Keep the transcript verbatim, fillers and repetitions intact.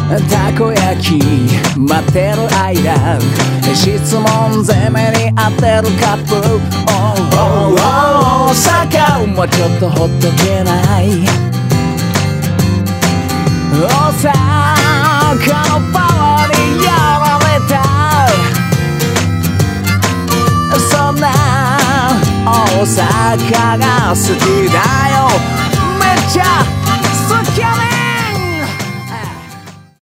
たこ焼き待ってる間質問攻めに当てるカップ Oh, oh, oh 坂もうちょっとほっとけない大阪のパワーにやられたそんな大阪が好きだよめっちゃ好きやね